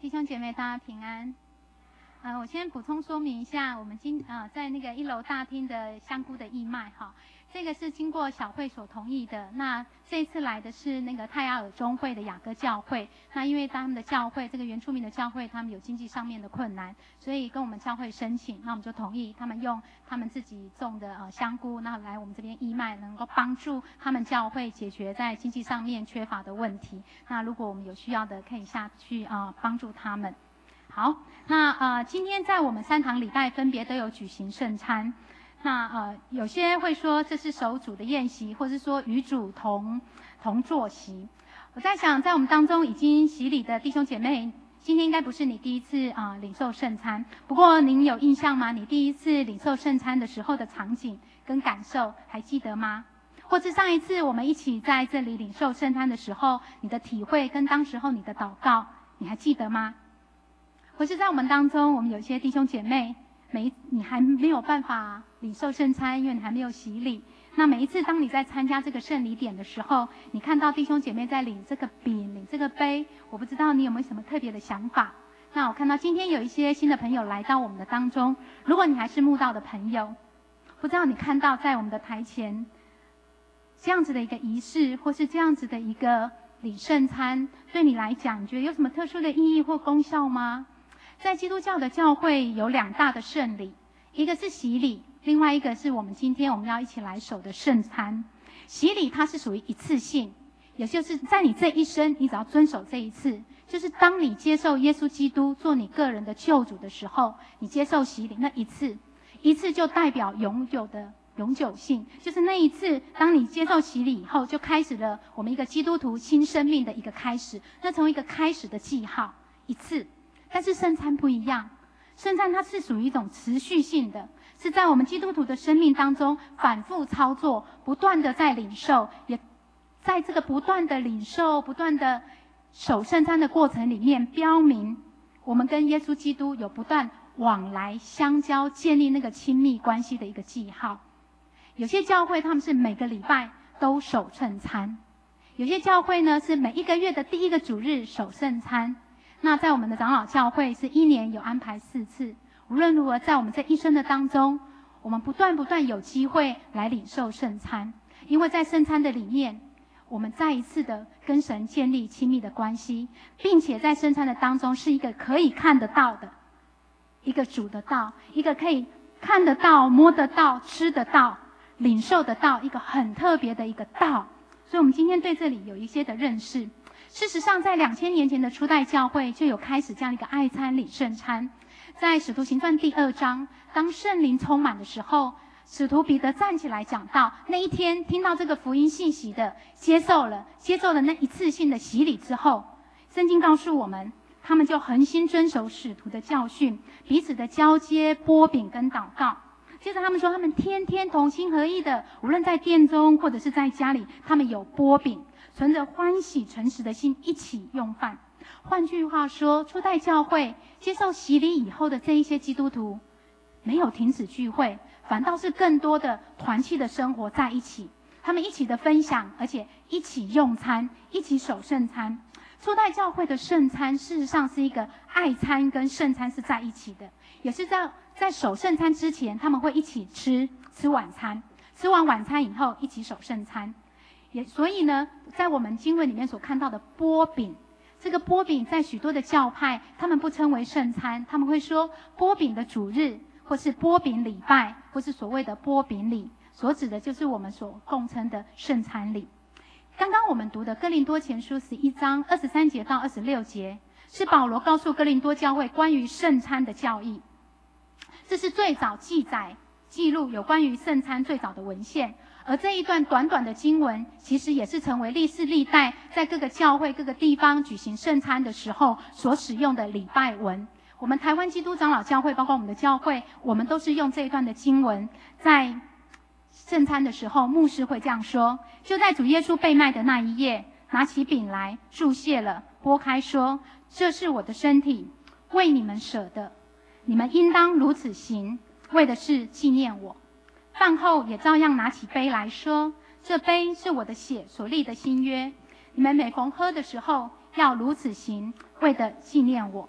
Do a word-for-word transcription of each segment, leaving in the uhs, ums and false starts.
弟兄姐妹，大家平安。呃，我先补充说明一下，我们今呃在那个一楼大厅的香菇的义卖哈，这个是经过小会所同意的。那这一次来的是那个泰雅尔中会的雅各教会，那因为他们的教会这个原住民的教会，他们有经济上面的困难，所以跟我们教会申请，那我们就同意他们用他们自己种的呃香菇，那来我们这边义卖，能够帮助他们教会解决在经济上面缺乏的问题。那如果我们有需要的，可以下去啊、呃、帮助他们。好，那呃，今天在我们三堂礼拜分别都有举行圣餐。那呃，有些会说这是守主的宴席，或是说与主同同坐席。我在想，在我们当中已经洗礼的弟兄姐妹，今天应该不是你第一次啊、呃、领受圣餐。不过您有印象吗？你第一次领受圣餐的时候的场景跟感受还记得吗？或是上一次我们一起在这里领受圣餐的时候，你的体会跟当时候你的祷告，你还记得吗？或是在我们当中，我们有些弟兄姐妹，每你还没有办法领受圣餐，因为你还没有洗礼。那每一次当你在参加这个圣礼点的时候，你看到弟兄姐妹在领这个饼、领这个杯，我不知道你有没有什么特别的想法。那我看到今天有一些新的朋友来到我们的当中，如果你还是慕道的朋友，不知道你看到在我们的台前这样子的一个仪式，或是这样子的一个领圣餐，对你来讲，你觉得有什么特殊的意义或功效吗？在基督教的教会有两大的圣礼，一个是洗礼，另外一个是我们今天我们要一起来守的圣餐。洗礼它是属于一次性，也就是在你这一生，你只要遵守这一次，就是当你接受耶稣基督做你个人的救主的时候，你接受洗礼那一次，一次就代表永久的永久性，就是那一次，当你接受洗礼以后，就开始了我们一个基督徒新生命的一个开始，那从一个开始的记号，一次。但是圣餐不一样，圣餐它是属于一种持续性的，是在我们基督徒的生命当中反复操作，不断的在领受，也在这个不断的领受、不断的守圣餐的过程里面，标明我们跟耶稣基督有不断往来相交、建立那个亲密关系的一个记号。有些教会他们是每个礼拜都守圣餐，有些教会呢是每一个月的第一个主日守圣餐。那在我们的长老教会是一年有安排四次，无论如何在我们这一生的当中，我们不断不断有机会来领受圣餐，因为在圣餐的里面，我们再一次的跟神建立亲密的关系，并且在圣餐的当中是一个可以看得到的一个主的道，一个可以看得到、摸得到、吃得到、领受得到一个很特别的一个道。所以我们今天对这里有一些的认识。事实上，在两千年前的初代教会就有开始这样一个爱餐领圣餐。在使徒行传第二章，当圣灵充满的时候，使徒彼得站起来讲道，那一天听到这个福音信息的，接受了接受了那一次性的洗礼之后，圣经告诉我们，他们就恒心遵守使徒的教训，彼此的交接、擘饼跟祷告。接着他们说，他们天天同心合意的，无论在殿中或者是在家里，他们有擘饼，存着欢喜诚实的心一起用饭。换句话说，初代教会接受洗礼以后的这一些基督徒，没有停止聚会，反倒是更多的团契的生活在一起，他们一起的分享，而且一起用餐，一起守圣餐。初代教会的圣餐事实上是一个爱餐跟圣餐是在一起的，也是在在守圣餐之前，他们会一起吃吃晚餐，吃完晚餐以后一起守圣餐。也所以呢，在我们经文里面所看到的擘饼，这个擘饼在许多的教派，他们不称为圣餐，他们会说擘饼的主日，或是擘饼礼拜，或是所谓的擘饼礼，所指的就是我们所共称的圣餐礼。刚刚我们读的哥林多前书十一章二十三节到二十六节，是保罗告诉哥林多教会关于圣餐的教义。这是最早记载记录有关于圣餐最早的文献，而这一段短短的经文，其实也是成为历世历代在各个教会各个地方举行圣餐的时候所使用的礼拜文。我们台湾基督长老教会，包括我们的教会，我们都是用这一段的经文，在圣餐的时候，牧师会这样说：就在主耶稣被卖的那一夜，拿起饼来，祝谢了，拨开说：这是我的身体，为你们舍的，你们应当如此行，为的是纪念我。饭后也照样拿起杯来说：这杯是我的血所立的新约，你们每逢喝的时候，要如此行，为的纪念我。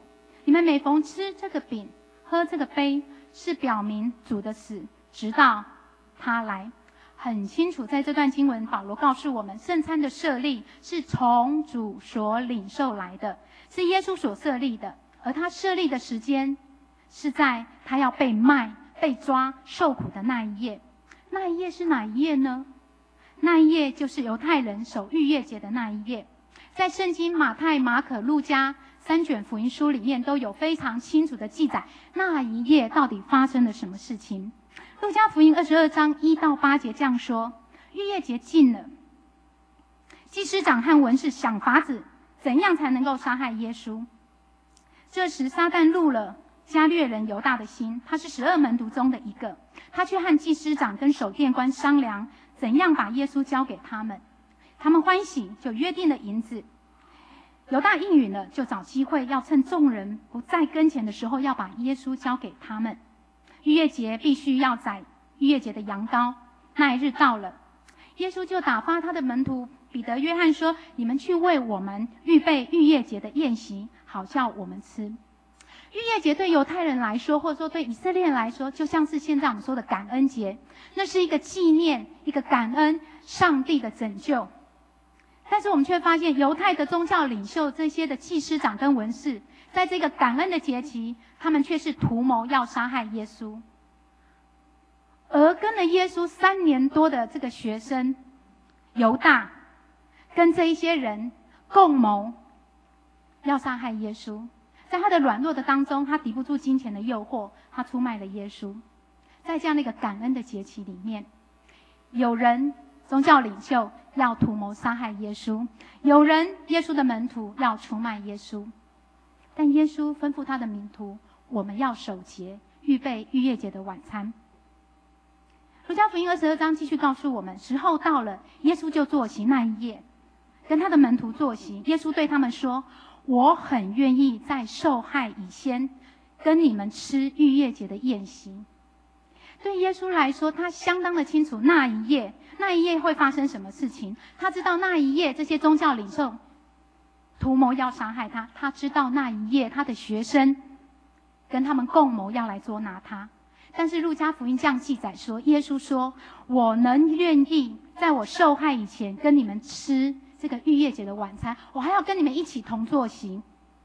你们每逢吃这个饼、喝这个杯，是表明主的死，直到他来。很清楚，在这段经文，保罗告诉我们，圣餐的设立是从主所领受来的，是耶稣所设立的，而他设立的时间是在他要被卖、被抓、受苦的那一夜。那一夜是哪一夜呢？那一夜就是犹太人守逾越节的那一夜。在圣经马太、马可、路加三卷福音书里面都有非常清楚的记载，那一夜到底发生了什么事情。路加福音二十二章一到八节这样说：逾越节近了，祭司长和文士想法子怎样才能够杀害耶稣。这时撒旦入了加略人犹大的心，他是十二门徒中的一个，他去和祭司长跟守殿官商量怎样把耶稣交给他们。他们欢喜，就约定了银子。犹大应允了，就找机会要趁众人不在跟前的时候，要把耶稣交给他们。逾越节必须要宰逾越节的羊羔，那一日到了，耶稣就打发他的门徒彼得、约翰说：你们去为我们预备逾越节的宴席，好叫我们吃。逾越节对犹太人来说，或者说对以色列人来说，就像是现在我们说的感恩节，那是一个纪念、一个感恩上帝的拯救。但是我们却发现，犹太的宗教领袖这些的祭司长跟文士，在这个感恩的节期，他们却是图谋要杀害耶稣。而跟了耶稣三年多的这个学生犹大，跟这一些人共谋要杀害耶稣。在他的软弱的当中，他抵不住金钱的诱惑，他出卖了耶稣。在这样的一个感恩的节期里面，有人宗教领袖要图谋杀害耶稣，有人耶稣的门徒要出卖耶稣。但耶稣吩咐他的门徒，我们要守节，预备逾越节的晚餐。路加福音二十二章继续告诉我们，时候到了，耶稣就坐席。那一夜跟他的门徒坐席，耶稣对他们说：我很愿意在受害以先跟你们吃逾越节的宴席。对耶稣来说，他相当的清楚那一夜那一夜会发生什么事情。他知道那一夜这些宗教领袖图谋要杀害他，他知道那一夜他的学生跟他们共谋要来捉拿他。但是路加福音这样记载说，耶稣说：我能愿意在我受害以前跟你们吃这个逾越节的晚餐，我还要跟你们一起同坐席，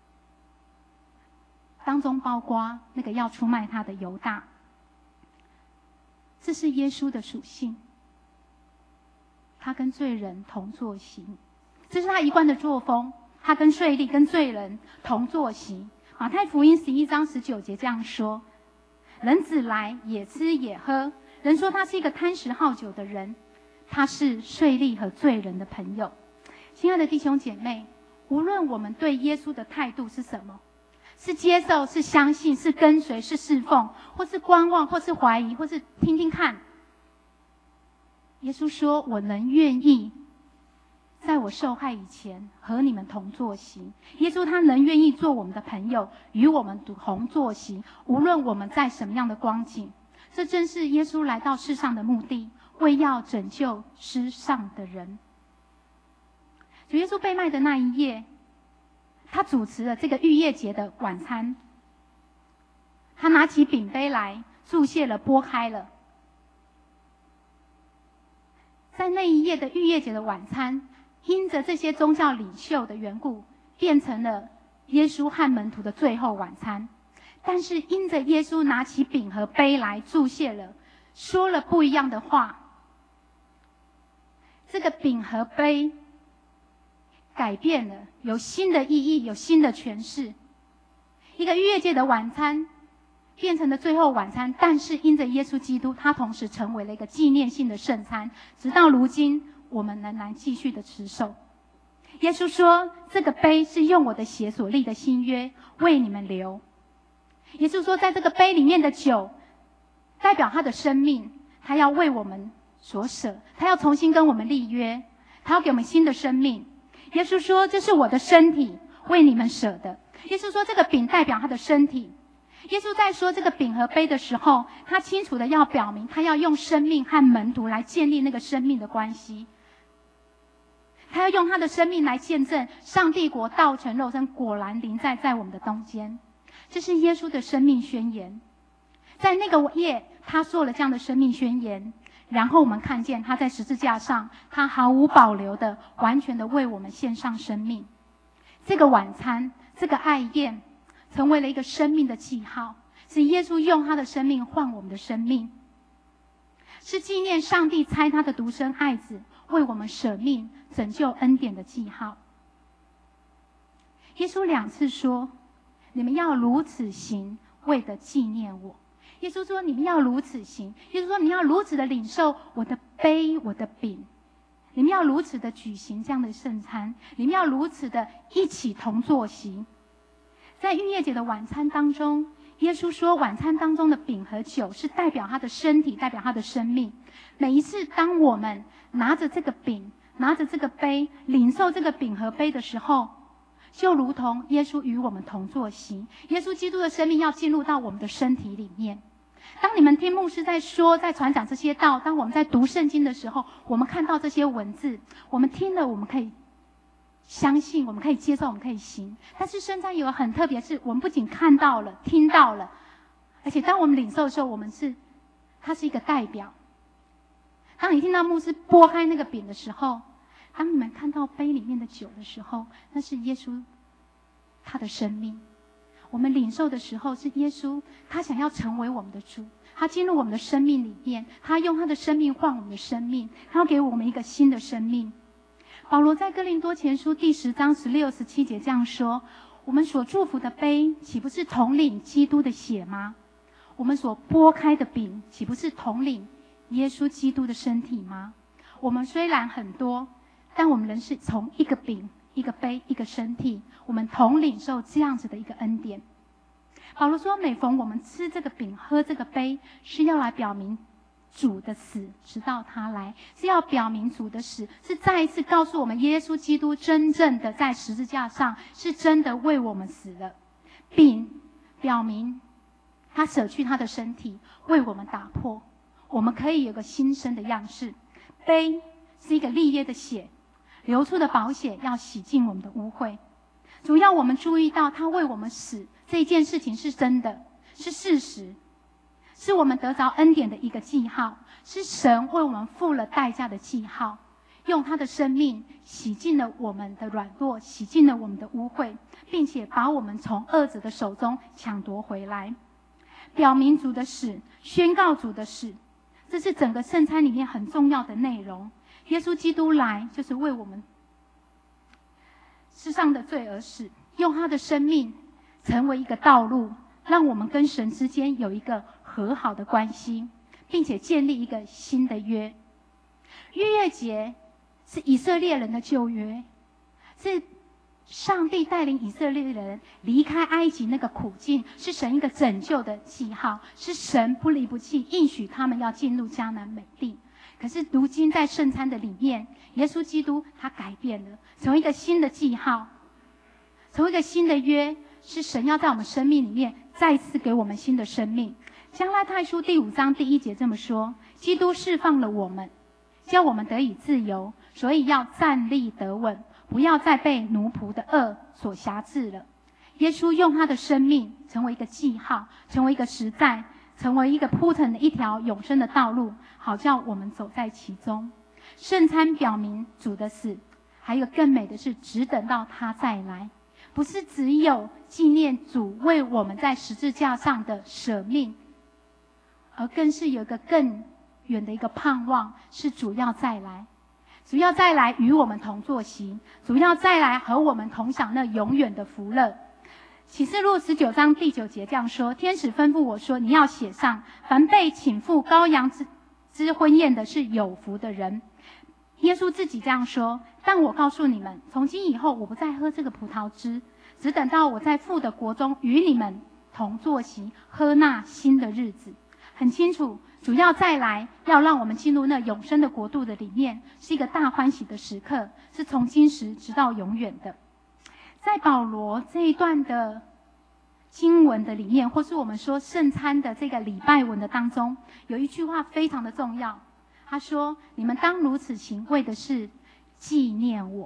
当中包括那个要出卖他的犹大。这是耶稣的属性，他跟罪人同坐席，这是他一贯的作风，他跟税吏跟罪人同坐席。马太福音十一章十九节这样说：人子来也吃也喝，人说他是一个贪食好酒的人，他是税吏和罪人的朋友。亲爱的弟兄姐妹，无论我们对耶稣的态度是什么，是接受，是相信，是跟随，是侍奉，或是观望，或是怀疑，或是听听看，耶稣说：我能愿意在我受害以前和你们同坐席。耶稣他能愿意做我们的朋友，与我们同坐席，无论我们在什么样的光景。这正是耶稣来到世上的目的，为要拯救世上的人。主耶稣被卖的那一夜，他主持了这个逾越节的晚餐。他拿起饼杯来，注谢了，拨开了。在那一夜的逾越节的晚餐，因着这些宗教领袖的缘故，变成了耶稣和门徒的最后晚餐。但是因着耶稣拿起饼和杯来注谢了，说了不一样的话，这个饼和杯改变了，有新的意义，有新的诠释。一个逾越节的晚餐变成了最后晚餐，但是因着耶稣基督，他同时成为了一个纪念性的圣餐，直到如今我们仍然继续的持守。耶稣说：这个杯是用我的血所立的新约，为你们流。耶稣说，在这个杯里面的酒代表他的生命，他要为我们所舍，他要重新跟我们立约，他要给我们新的生命。耶稣说，这是我的身体，为你们舍的。耶稣说，这个饼代表他的身体。耶稣在说这个饼和杯的时候，他清楚的要表明，他要用生命和门徒来建立那个生命的关系，他要用他的生命来见证上帝国道成肉身，果然临在在我们的中间。 这是耶稣的生命宣言。在那个夜，他做了这样的生命宣言，然后我们看见他在十字架上，他毫无保留的、完全的为我们献上生命。这个晚餐，这个爱宴，成为了一个生命的记号，是耶稣用他的生命换我们的生命，是纪念上帝差他的独生爱子为我们舍命拯救恩典的记号。耶稣两次说，你们要如此行，为的纪念我。耶稣说你们要如此行，耶稣说你要如此的领受我的杯我的饼，你们要如此的举行这样的圣餐，你们要如此的一起同坐席。在逾越节的晚餐当中，耶稣说晚餐当中的饼和酒是代表他的身体，代表他的生命。每一次当我们拿着这个饼，拿着这个杯，领受这个饼和杯的时候，就如同耶稣与我们同坐席，耶稣基督的生命要进入到我们的身体里面。当你们听牧师在说，在传讲这些道，当我们在读圣经的时候，我们看到这些文字，我们听了，我们可以相信，我们可以接受，我们可以行。但是圣餐有个很特别，是我们不仅看到了、听到了，而且当我们领受的时候，我们是，它是一个代表。当你听到牧师拨开那个饼的时候，当你们看到杯里面的酒的时候，那是耶稣他的生命。我们领受的时候，是耶稣他想要成为我们的主，他进入我们的生命里面，他用他的生命换我们的生命，他要给我们一个新的生命。保罗在哥林多前书第十章十六、十七节这样说：我们所祝福的杯，岂不是统领基督的血吗？我们所拨开的饼，岂不是统领耶稣基督的身体吗？我们虽然很多，但我们仍是从一个饼、一个杯、一个身体，我们同领受这样子的一个恩典。保罗说，每逢我们吃这个饼、喝这个杯，是要来表明主的死，直到他来，是要表明主的死，是再一次告诉我们耶稣基督真正的在十字架上是真的为我们死了。饼表明他舍去他的身体为我们打破，我们可以有个新生的样式。杯是一个立约的血，流出的宝血要洗净我们的污秽。主要我们注意到他为我们死这件事情是真的，是事实，是我们得着恩典的一个记号，是神为我们付了代价的记号，用他的生命洗净了我们的软弱，洗净了我们的污秽，并且把我们从恶者的手中抢夺回来。表明主的死，宣告主的死，这是整个圣餐里面很重要的内容。耶稣基督来就是为我们世上的罪而死，用他的生命成为一个道路，让我们跟神之间有一个和好的关系，并且建立一个新的约。逾越节是以色列人的旧约，是上帝带领以色列人离开埃及那个苦境，是神一个拯救的记号，是神不离不弃，应许他们要进入迦南美地。可是如今在圣餐的里面，耶稣基督他改变了，成为一个新的记号，成为一个新的约，是神要在我们生命里面再次给我们新的生命。加拉太书第五章第一节这么说：基督释放了我们，叫我们得以自由，所以要站立得稳，不要再被奴仆的恶所辖制了。耶稣用他的生命成为一个记号，成为一个实在，成为一个铺成的一条永生的道路，好叫我们走在其中。圣餐表明主的死，还有更美的是只等到他再来，不是只有纪念主为我们在十字架上的舍命，而更是有一个更远的一个盼望，是主要再来，主要再来与我们同坐席，主要再来和我们同享那永远的福乐。启示录十九章第九节这样说：天使吩咐我说，你要写上，凡被请赴羔羊之之婚宴的是有福的人。耶稣自己这样说：但我告诉你们，从今以后我不再喝这个葡萄汁，只等到我在父的国中与你们同坐席，喝那新的日子。很清楚，主要再来，要让我们进入那永生的国度的里面，是一个大欢喜的时刻，是从今时直到永远的。在保罗这一段的经文的里面，或是我们说圣餐的这个礼拜文的当中，有一句话非常的重要，他说：你们当如此行，为的是纪念我。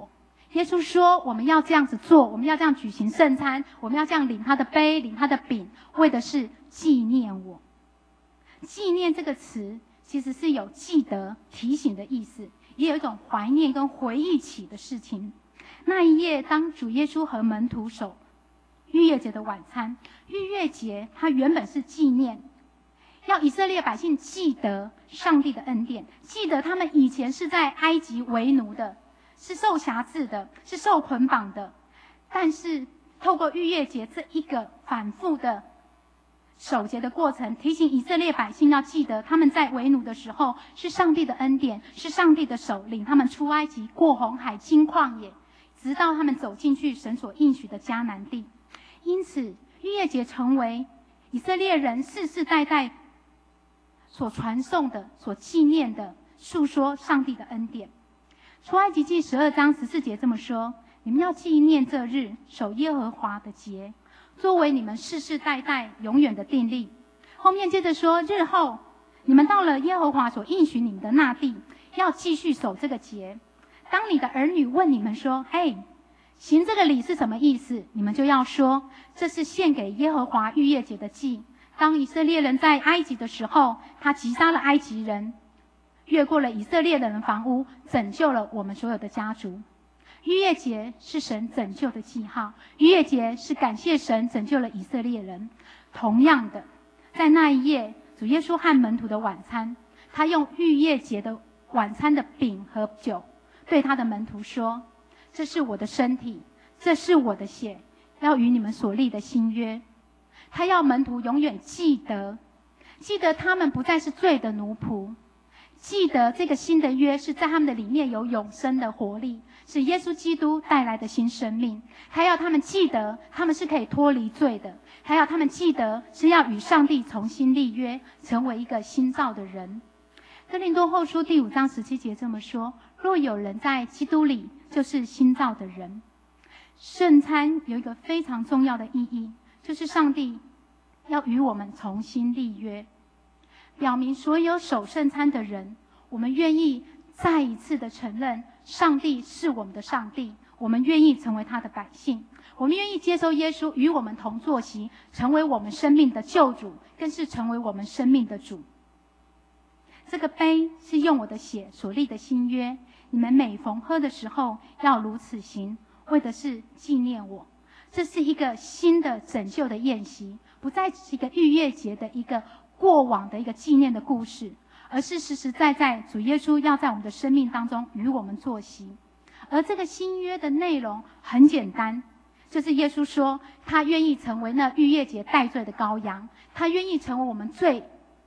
耶稣说我们要这样子做，我们要这样举行圣餐，我们要这样领他的杯，领他的饼，为的是纪念我。纪念这个词其实是有记得、提醒的意思，也有一种怀念跟回忆起的事情。那一夜，当主耶稣和门徒守逾越节的晚餐，逾越节它原本是纪念，要以色列百姓记得上帝的恩典，记得他们以前是在埃及为奴的，是受辖制的，是受捆绑的。但是透过逾越节这一个反复的守节的过程，提醒以色列百姓要记得他们在为奴的时候是上帝的恩典，是上帝的手领他们出埃及，过红海，经旷野，直到他们走进去神所应许的迦南地。因此逾越节成为以色列人世世代代所传颂的、所纪念的，述说上帝的恩典。出埃及记十二章十四节这么说：你们要纪念这日，守耶和华的节，作为你们世世代代永远的定例。后面接着说，日后你们到了耶和华所应许你们的那地，要继续守这个节。当你的儿女问你们说，嘿，行这个礼是什么意思？你们就要说，这是献给耶和华逾越节的祭。当以色列人在埃及的时候，他击杀了埃及人，越过了以色列人的房屋，拯救了我们所有的家族。逾越节是神拯救的记号，逾越节是感谢神拯救了以色列人。同样的，在那一夜，主耶稣和门徒的晚餐，他用逾越节的晚餐的饼和酒，对他的门徒说，这是我的身体，这是我的血，要与你们所立的新约。他要门徒永远记得，记得他们不再是罪的奴仆，记得这个新的约是在他们的里面有永生的活力，是耶稣基督带来的新生命。他要他们记得他们是可以脱离罪的，他要他们记得是要与上帝重新立约，成为一个新造的人。哥林多后书第五章十七节这么说，若有人在基督里，就是新造的人。圣餐有一个非常重要的意义，就是上帝要与我们重新立约，表明所有守圣餐的人，我们愿意再一次的承认上帝是我们的上帝，我们愿意成为他的百姓，我们愿意接受耶稣与我们同坐席，成为我们生命的救主，更是成为我们生命的主。这个杯是用我的血所立的新约，你们每逢喝的时候要如此行，为的是纪念我。这是一个新的拯救的宴席，不再是一个逾越节的一个过往的一个纪念的故事，而是实实在在主耶稣要在我们的生命当中与我们坐席。而这个新约的内容很简单，就是耶稣说他愿意成为那逾越节代罪的羔羊，他愿意成为我们罪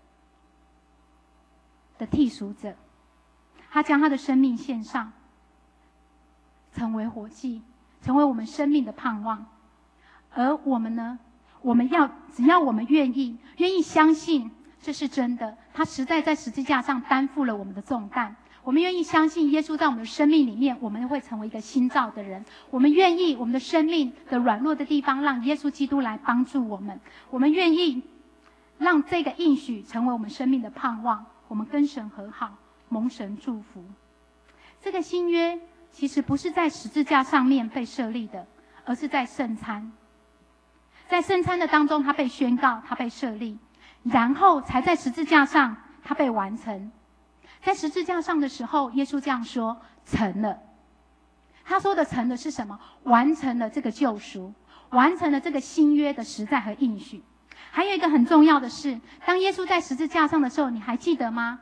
的替赎者，他将他的生命献上，成为活祭，成为我们生命的盼望。而我们呢，我们要只要我们愿意愿意相信这是真的，他实在在十字架上担负了我们的重担，我们愿意相信耶稣在我们的生命里面，我们会成为一个新造的人，我们愿意我们的生命的软弱的地方让耶稣基督来帮助我们，我们愿意让这个应许成为我们生命的盼望，我们跟神和好，蒙神祝福。这个新约其实不是在十字架上面被设立的，而是在圣餐。在圣餐的当中，它被宣告，它被设立，然后才在十字架上它被完成。在十字架上的时候，耶稣这样说：成了。他说的成了是什么？完成了这个救赎，完成了这个新约的实在和应许。还有一个很重要的是，当耶稣在十字架上的时候，你还记得吗？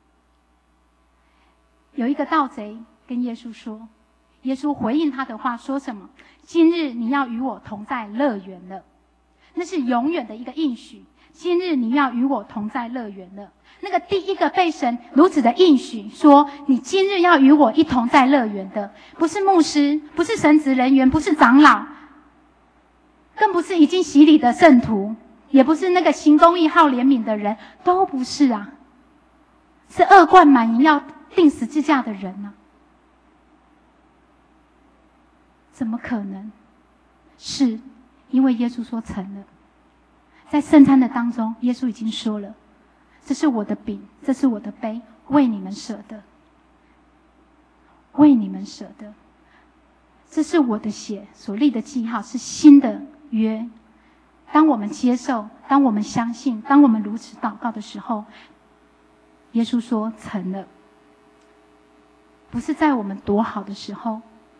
有一个盗贼跟耶稣说，耶稣回应他的话说什么？今日你要与我同在乐园了。那是永远的一个应许，今日你要与我同在乐园了。那个第一个被神如此的应许说你今日要与我一同在乐园的，不是牧师，不是神职人员，不是长老，更不是已经洗礼的圣徒，也不是那个行公义好怜悯的人，都不是啊，是恶贯满盈要钉十字架的人啊。怎么可能？是因为耶稣说成了。在圣餐的当中，耶稣已经说了，这是我的饼，这是我的杯，为你们舍的，为你们舍的。 这是我的血所立的记号，是新的约。当我们接受，当我们相信，当我们如此祷告的时候，耶稣说成了。不是在我们多好的时候，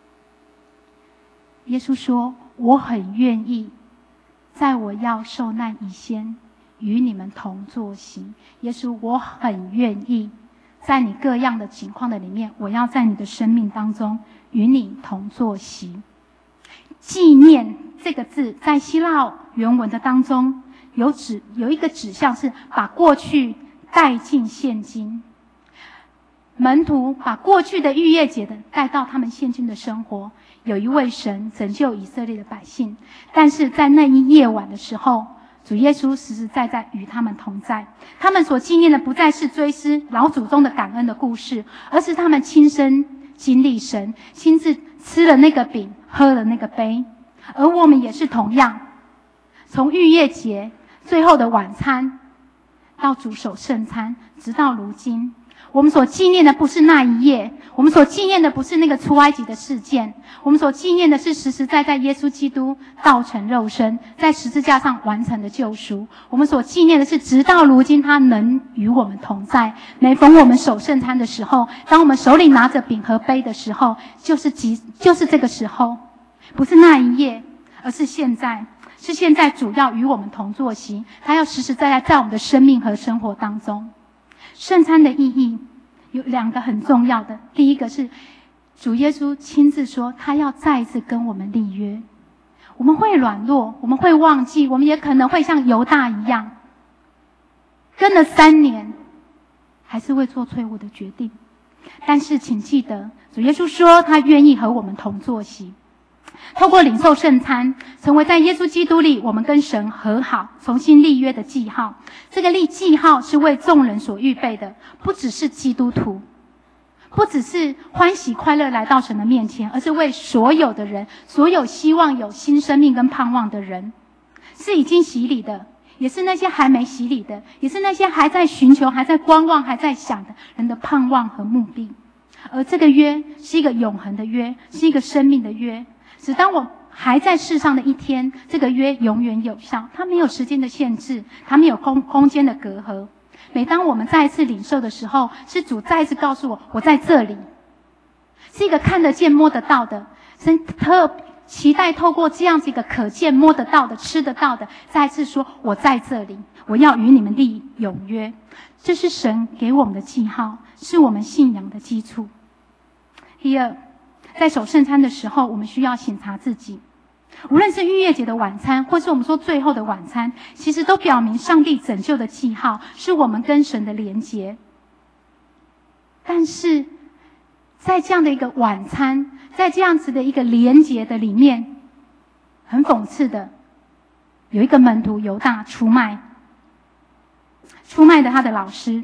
耶稣说我很愿意在我要受难以先与你们同作席。耶稣，我很愿意在你各样的情况的里面，我要在你的生命当中与你同作席。纪念这个字在希腊原文的当中有指有一个指向，是把过去带进现今。门徒把过去的逾越节的带到他们现今的生活。有一位神拯救以色列的百姓，但是在那一夜晚的时候，主耶稣实实在在与他们同在。他们所纪念的不再是追思老祖宗的感恩的故事，而是他们亲身经历神，亲自吃了那个饼，喝了那个杯。而我们也是同样，从逾越节最后的晚餐到主守圣餐，直到如今，我们所纪念的不是那一夜，我们所纪念的不是那个出埃及的事件，我们所纪念的是实实在在耶稣基督道成肉身，在十字架上完成的救赎。我们所纪念的是直到如今他能与我们同在。每逢我们守圣餐的时候，当我们手里拿着饼和杯的时候，就是即就是这个时候，不是那一夜，而是现在。是现在主要与我们同坐席，他要实实在在在我们的生命和生活当中。圣餐的意义有两个很重要的，第一个是主耶稣亲自说他要再一次跟我们立约。我们会软弱，我们会忘记，我们也可能会像犹大一样跟了三年还是会做错误的决定，但是请记得主耶稣说他愿意和我们同坐席。透过领受圣餐，成为在耶稣基督里我们跟神和好重新立约的记号。这个立记号是为众人所预备的，不只是基督徒，不只是欢喜快乐来到神的面前，而是为所有的人，所有希望有新生命跟盼望的人，是已经洗礼的，也是那些还没洗礼的，也是那些还在寻求还在观望还在想的人的盼望和目的。而这个约是一个永恒的约，是一个生命的约，只当我还在世上的一天，这个约永远有效，它没有时间的限制，它没有空空间的隔阂。每当我们再一次领受的时候，是主再一次告诉我我在这里，是一个看得见摸得到的。神特期待透过这样子一个可见摸得到的吃得到的，再一次说我在这里，我要与你们立永约。这是神给我们的记号，是我们信仰的基础。第二，在守圣餐的时候，我们需要省察自己。无论是逾越节的晚餐，或是我们说最后的晚餐，其实都表明上帝拯救的记号，是我们跟神的连结。但是在这样的一个晚餐，在这样子的一个连结的里面，很讽刺的，有一个门徒犹大出卖，出卖了他的老师，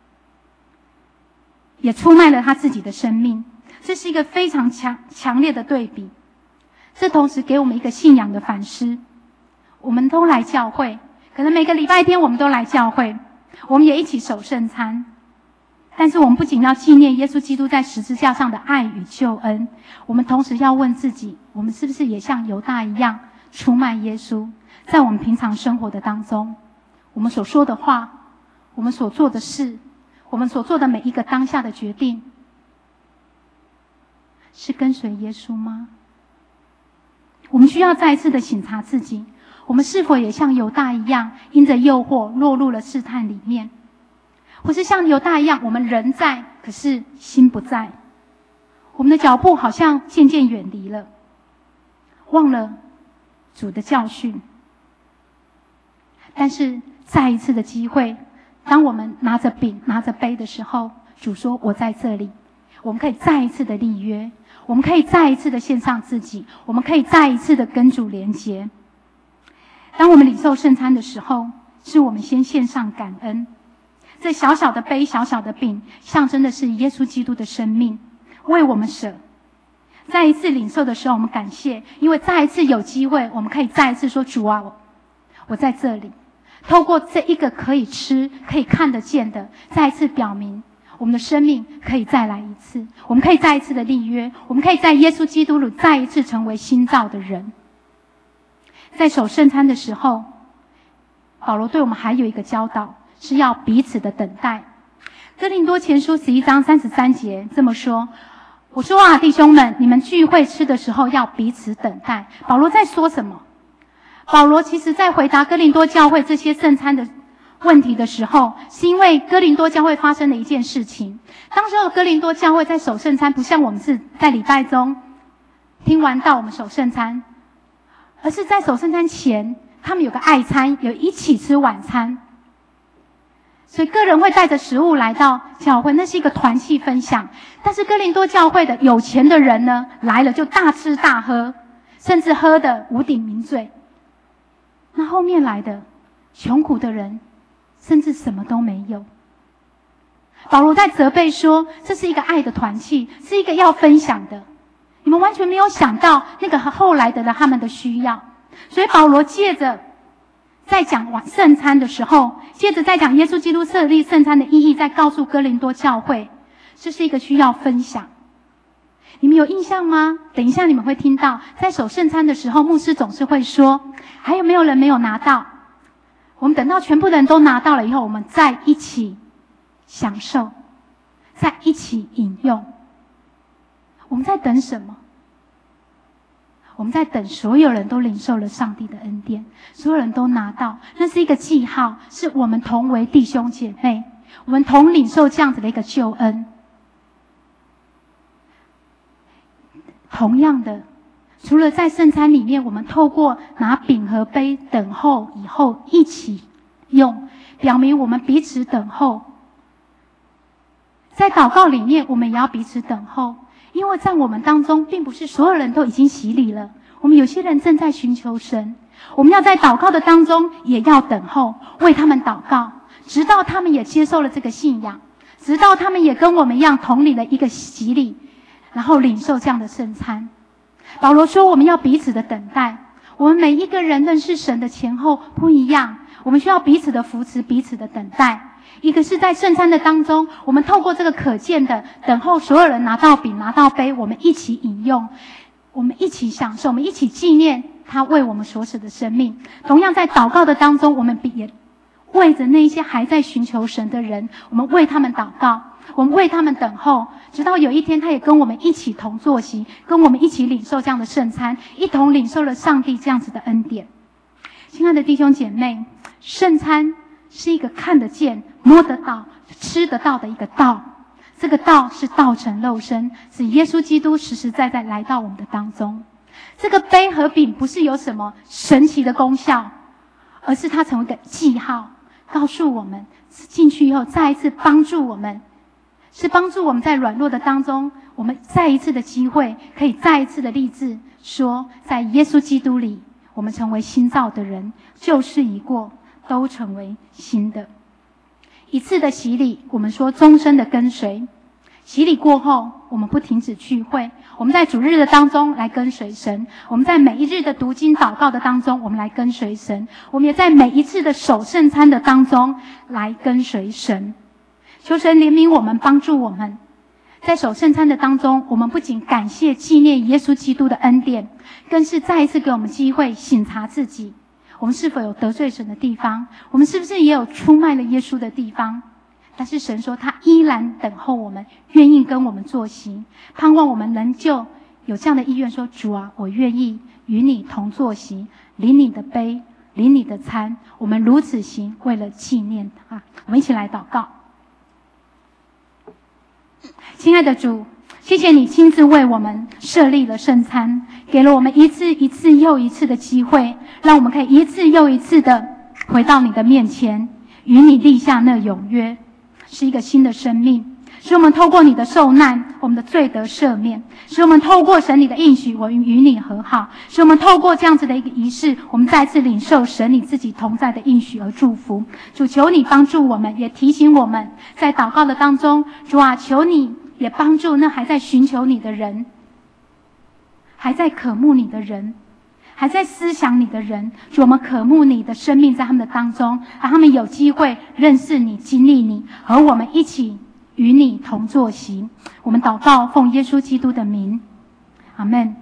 也出卖了他自己的生命。这是一个非常强强烈的对比，这同时给我们一个信仰的反思。我们都来教会，可能每个礼拜天我们都来教会，我们也一起守圣餐，但是我们不仅要纪念耶稣基督在十字架上的爱与救恩，我们同时要问自己，我们是不是也像犹大一样出卖耶稣？在我们平常生活的当中，我们所说的话，我们所做的事，我们所做的每一个当下的决定，是跟随耶稣吗？我们需要再一次的省察自己，我们是否也像犹大一样，因着诱惑落入了试探里面？或是像犹大一样，我们人在，可是心不在，我们的脚步好像渐渐远离了，忘了主的教训。但是再一次的机会，当我们拿着饼拿着杯的时候，主说我在这里，我们可以再一次的立约，我们可以再一次的献上自己，我们可以再一次的跟主连结。当我们领受圣餐的时候，是我们先献上感恩。这小小的杯小小的饼，象征的是耶稣基督的生命为我们舍。再一次领受的时候，我们感谢，因为再一次有机会，我们可以再一次说主啊，我我在这里。透过这一个可以吃可以看得见的，再一次表明我们的生命可以再来一次，我们可以再一次的立约，我们可以在耶稣基督里再一次成为新造的人。在守圣餐的时候，保罗对我们还有一个教导，是要彼此的等待。哥林多前书十一章三十三节这么说，我说啊，弟兄们，你们聚会吃的时候要彼此等待。保罗在说什么？保罗其实在回答哥林多教会这些圣餐的问题的时候，是因为哥林多教会发生的一件事情。当时候哥林多教会在守圣餐，不像我们是在礼拜中听完道我们守圣餐，而是在守圣餐前，他们有个爱餐，有一起吃晚餐。所以个人会带着食物来到教会，那是一个团契分享。但是哥林多教会的有钱的人呢，来了就大吃大喝，甚至喝得无顶名醉。那后面来的穷苦的人，甚至什么都没有。保罗在责备说，这是一个爱的团契，是一个要分享的。你们完全没有想到那个后来的人他们的需要。所以保罗借着在讲完圣餐的时候，接着在讲耶稣基督设立圣餐的意义，在告诉哥林多教会，这是一个需要分享。你们有印象吗？等一下你们会听到，在守圣餐的时候，牧师总是会说，还有没有人没有拿到？我们等到全部的人都拿到了以后，我们再一起享受，再一起饮用。我们在等什么？我们在等所有人都领受了上帝的恩典，所有人都拿到，那是一个记号，是我们同为弟兄姐妹，我们同领受这样子的一个救恩。同样的，除了在圣餐里面，我们透过拿饼和杯等候以后一起用，表明我们彼此等候。在祷告里面，我们也要彼此等候，因为在我们当中，并不是所有人都已经洗礼了，我们有些人正在寻求神。我们要在祷告的当中，也要等候，为他们祷告，直到他们也接受了这个信仰，直到他们也跟我们一样同领了一个洗礼，然后领受这样的圣餐。保罗说，我们要彼此的等待。我们每一个人认识神的前后不一样，我们需要彼此的扶持，彼此的等待。一个是在圣餐的当中，我们透过这个可见的等候，所有人拿到饼拿到杯，我们一起饮用，我们一起享受，我们一起纪念他为我们所死的生命。同样在祷告的当中，我们也为着那些还在寻求神的人，我们为他们祷告，我们为他们等候，直到有一天他也跟我们一起同坐席，跟我们一起领受这样的圣餐，一同领受了上帝这样子的恩典。亲爱的弟兄姐妹，圣餐是一个看得见、摸得到、吃得到的一个道。这个道是道成肉身，是耶稣基督实实在在来到我们的当中。这个杯和饼不是有什么神奇的功效，而是它成为一个记号，告诉我们进去以后再一次帮助我们，是帮助我们在软弱的当中，我们再一次的机会，可以再一次的立志说，在耶稣基督里，我们成为新造的人，旧事已过，都成为新的。一次的洗礼，我们说终身的跟随。洗礼过后，我们不停止聚会，我们在主日的当中来跟随神，我们在每一日的读经祷告的当中，我们来跟随神，我们也在每一次的守圣餐的当中来跟随神。求神怜悯我们，帮助我们，在守圣餐的当中，我们不仅感谢纪念耶稣基督的恩典，更是再一次给我们机会省察自己，我们是否有得罪神的地方，我们是不是也有出卖了耶稣的地方。但是神说他依然等候我们，愿意跟我们坐席，盼望我们仍旧有这样的意愿说，主啊，我愿意与你同坐席，领你的杯，领你的餐，我们如此行，为了纪念他。我们一起来祷告。亲爱的主，谢谢你亲自为我们设立了圣餐，给了我们一次一次又一次的机会，让我们可以一次又一次的回到你的面前，与你立下那永约，是一个新的生命，使我们透过你的受难，我们的罪得赦免，使我们透过神你的应许，我们与你和好，使我们透过这样子的一个仪式，我们再次领受神你自己同在的应许而祝福。主，求你帮助我们，也提醒我们在祷告的当中，主啊，求你也帮助那还在寻求你的人，还在渴慕你的人，还在思想你的人，主，我们渴慕你的生命在他们的当中，让他们有机会认识你、经历你，和我们一起与你同坐席。我们祷告，奉耶稣基督的名，阿们。